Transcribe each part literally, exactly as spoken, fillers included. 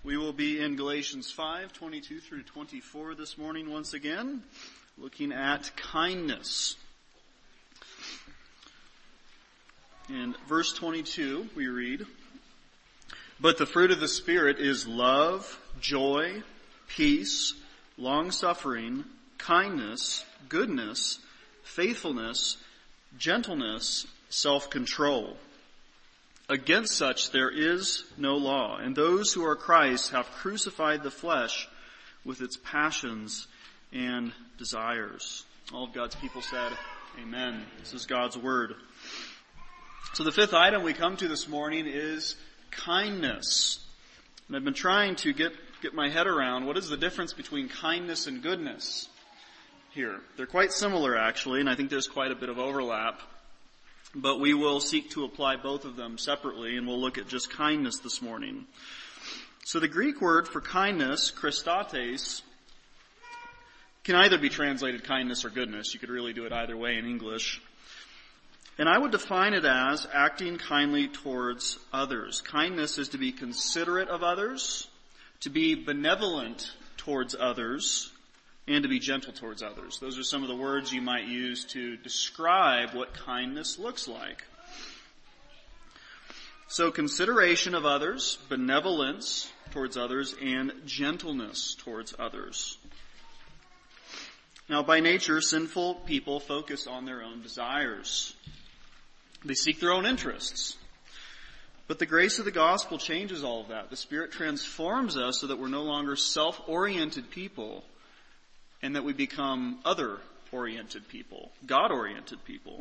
We will be in Galatians five, twenty-two through twenty-four this morning once again, looking at kindness. In verse twenty-two, we read, "But the fruit of the Spirit is love, joy, peace, long-suffering, kindness, goodness, faithfulness, gentleness, self-control. Against such there is no law, and those who are Christ have crucified the flesh with its passions and desires." All of God's people said, amen. This is God's word. So the fifth item we come to this morning is kindness. And I've been trying to get, get my head around what is the difference between kindness and goodness here. They're quite similar actually, and I think there's quite a bit of overlap. But we will seek to apply both of them separately, and we'll look at just kindness this morning. So the Greek word for kindness, Christates, can either be translated kindness or goodness. You could really do it either way in English. And I would define it as acting kindly towards others. Kindness is to be considerate of others, to be benevolent towards others, and to be gentle towards others. Those are some of the words you might use to describe what kindness looks like. So consideration of others, benevolence towards others, and gentleness towards others. Now, by nature, sinful people focus on their own desires. They seek their own interests. But the grace of the gospel changes all of that. The Spirit transforms us so that we're no longer self-oriented people, and that we become other-oriented people, God-oriented people.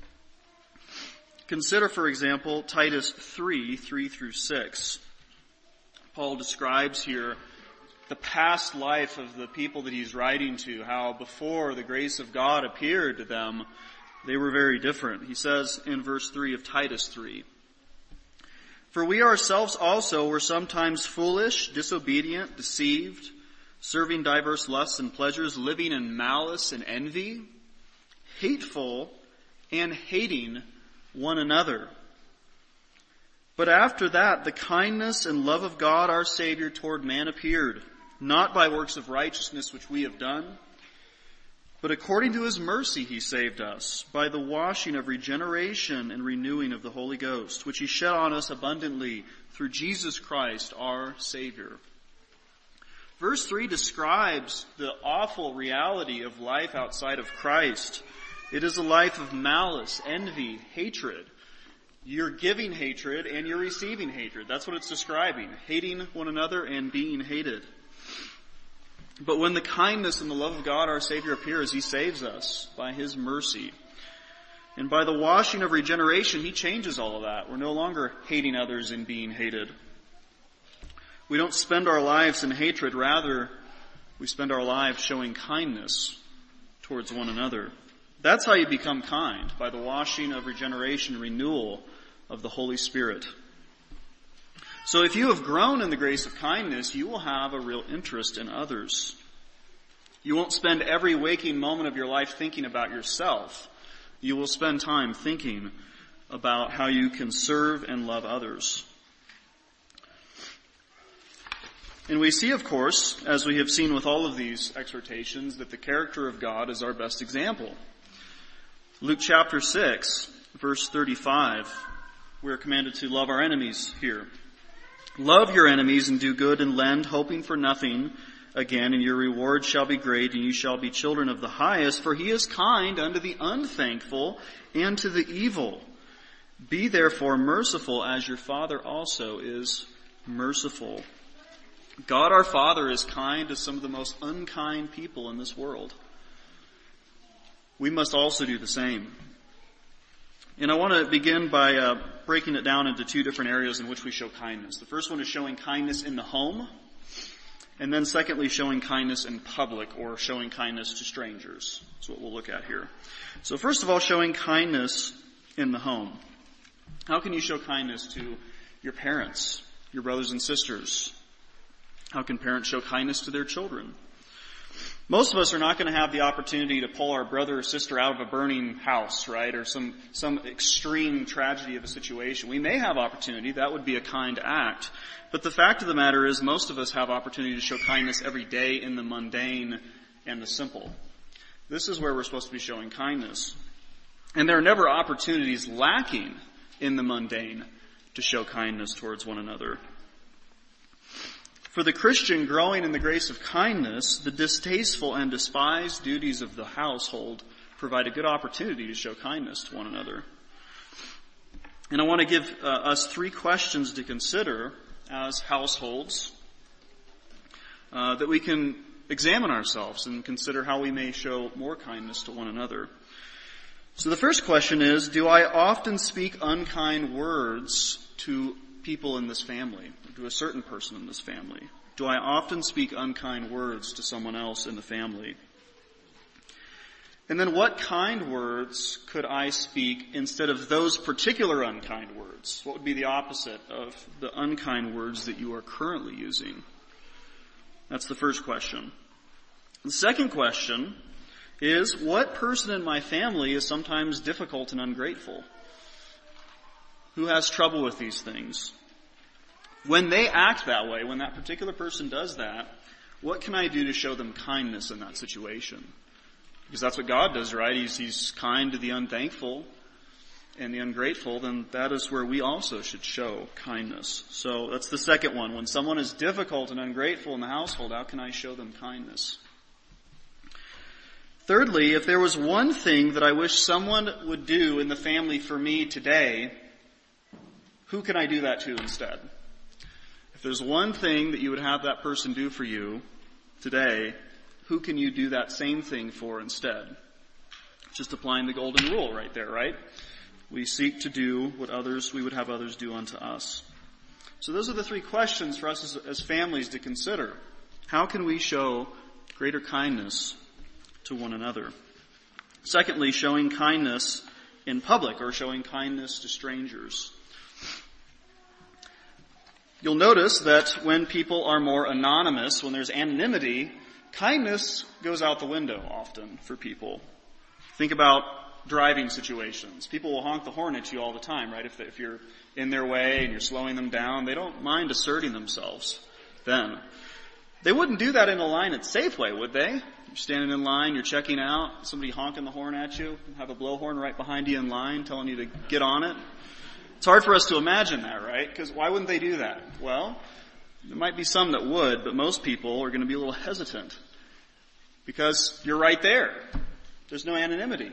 Consider, for example, Titus three, three through six. Paul describes here the past life of the people that he's writing to, how before the grace of God appeared to them, they were very different. He says in verse three of Titus three, "For we ourselves also were sometimes foolish, disobedient, deceived, serving diverse lusts and pleasures, living in malice and envy, hateful and hating one another. But after that, the kindness and love of God our Savior toward man appeared, not by works of righteousness which we have done, but according to his mercy he saved us, by the washing of regeneration and renewing of the Holy Ghost, which he shed on us abundantly through Jesus Christ our Savior." Verse three describes the awful reality of life outside of Christ. It is a life of malice, envy, hatred. You're giving hatred and you're receiving hatred. That's what it's describing. Hating one another and being hated. But when the kindness and the love of God our Savior appears, he saves us by his mercy. And by the washing of regeneration, he changes all of that. We're no longer hating others and being hated. We don't spend our lives in hatred. Rather, we spend our lives showing kindness towards one another. That's how you become kind, by the washing of regeneration and renewal of the Holy Spirit. So if you have grown in the grace of kindness, you will have a real interest in others. You won't spend every waking moment of your life thinking about yourself. You will spend time thinking about how you can serve and love others. And we see, of course, as we have seen with all of these exhortations, that the character of God is our best example. Luke chapter six, verse thirty-five, we are commanded to love our enemies here. "Love your enemies and do good and lend, hoping for nothing again, and your reward shall be great, and you shall be children of the highest, for he is kind unto the unthankful and to the evil. Be therefore merciful as your Father also is merciful." God our Father is kind to some of the most unkind people in this world. We must also do the same. And I want to begin by uh, breaking it down into two different areas in which we show kindness. The first one is showing kindness in the home, and then secondly, showing kindness in public, or showing kindness to strangers. That's what we'll look at here. So first of all, showing kindness in the home. How can you show kindness to your parents, your brothers and sisters? How can parents show kindness to their children? Most of us are not going to have the opportunity to pull our brother or sister out of a burning house, right? Or some, some extreme tragedy of a situation. We may have opportunity. That would be a kind act. But the fact of the matter is most of us have opportunity to show kindness every day in the mundane and the simple. This is where we're supposed to be showing kindness. And there are never opportunities lacking in the mundane to show kindness towards one another. For the Christian growing in the grace of kindness, the distasteful and despised duties of the household provide a good opportunity to show kindness to one another. And I want to give uh, us three questions to consider as households uh, that we can examine ourselves and consider how we may show more kindness to one another. So the first question is, do I often speak unkind words to people in this family, or to a certain person in this family? Do I often speak unkind words to someone else in the family? And then what kind words could I speak instead of those particular unkind words? What would be the opposite of the unkind words that you are currently using? That's the first question. The second question is, what person in my family is sometimes difficult and ungrateful? Who has trouble with these things? When they act that way, when that particular person does that, what can I do to show them kindness in that situation? Because that's what God does, right? He's, he's kind to the unthankful and the ungrateful. Then that is where we also should show kindness. So that's the second one. When someone is difficult and ungrateful in the household, how can I show them kindness? Thirdly, if there was one thing that I wish someone would do in the family for me today, who can I do that to instead? If there's one thing that you would have that person do for you today, who can you do that same thing for instead? Just applying the golden rule right there, right? We seek to do what others, we would have others do unto us. So those are the three questions for us as, as families to consider. How can we show greater kindness to one another? Secondly, showing kindness in public, or showing kindness to strangers. You'll notice that when people are more anonymous, when there's anonymity, kindness goes out the window often for people. Think about driving situations. People will honk the horn at you all the time, right? If, if you're in their way and you're slowing them down, they don't mind asserting themselves then. They wouldn't do that in a line at Safeway, would they? You're standing in line, you're checking out, somebody honking the horn at you, have a blowhorn right behind you in line telling you to get on it. It's hard for us to imagine that, right? Because why wouldn't they do that? Well, there might be some that would, but most people are going to be a little hesitant. Because you're right there. There's no anonymity.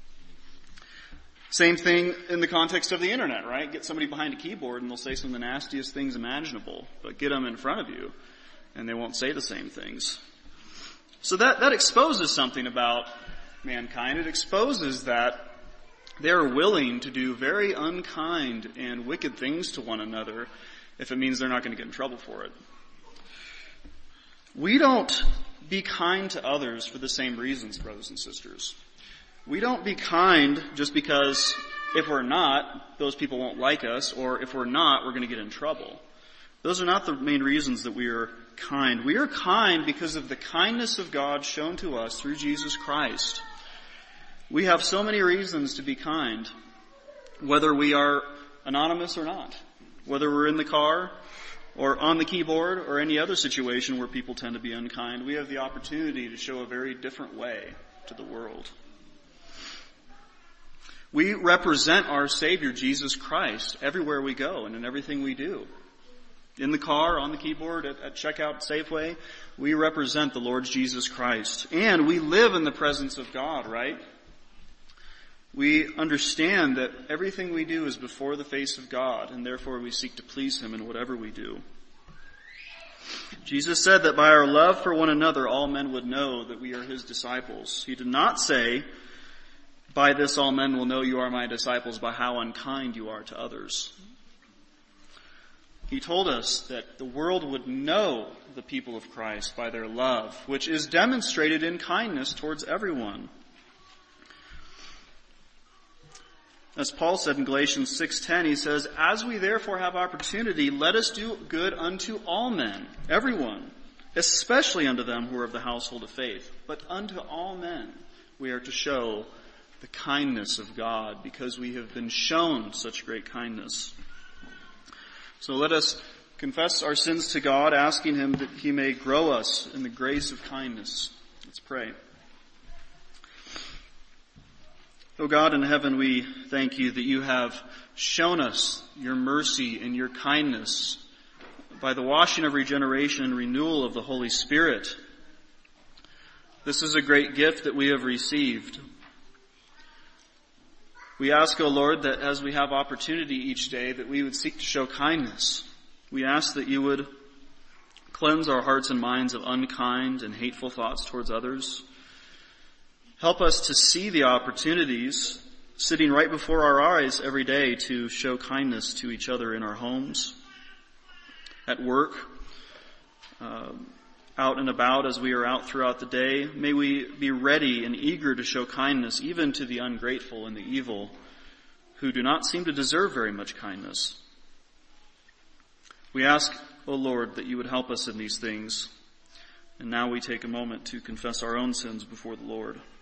Same thing in the context of the internet, right? Get somebody behind a keyboard and they'll say some of the nastiest things imaginable. But get them in front of you and they won't say the same things. So that, that exposes something about mankind. It exposes that they're willing to do very unkind and wicked things to one another if it means they're not going to get in trouble for it. We don't be kind to others for the same reasons, brothers and sisters. We don't be kind just because if we're not, those people won't like us, or if we're not, we're going to get in trouble. Those are not the main reasons that we are kind. We are kind because of the kindness of God shown to us through Jesus Christ. We have so many reasons to be kind, whether we are anonymous or not, whether we're in the car or on the keyboard or any other situation where people tend to be unkind. We have the opportunity to show a very different way to the world. We represent our Savior, Jesus Christ, everywhere we go and in everything we do. In the car, on the keyboard, at, at checkout, Safeway, we represent the Lord Jesus Christ. And we live in the presence of God, right? We understand that everything we do is before the face of God, and therefore we seek to please Him in whatever we do. Jesus said that by our love for one another, all men would know that we are His disciples. He did not say, by this all men will know you are my disciples, by how unkind you are to others. He told us that the world would know the people of Christ by their love, which is demonstrated in kindness towards everyone. As Paul said in Galatians six ten, he says, as we therefore have opportunity, let us do good unto all men, everyone, especially unto them who are of the household of faith. But unto all men we are to show the kindness of God, because we have been shown such great kindness. So let us confess our sins to God, asking him that he may grow us in the grace of kindness. Let's pray. O God in heaven, we thank you that you have shown us your mercy and your kindness by the washing of regeneration and renewal of the Holy Spirit. This is a great gift that we have received. We ask, O Lord, that as we have opportunity each day, that we would seek to show kindness. We ask that you would cleanse our hearts and minds of unkind and hateful thoughts towards others. Help us to see the opportunities sitting right before our eyes every day to show kindness to each other in our homes, at work, uh, out and about as we are out throughout the day. May we be ready and eager to show kindness even to the ungrateful and the evil who do not seem to deserve very much kindness. We ask, O Lord, that you would help us in these things. And now we take a moment to confess our own sins before the Lord.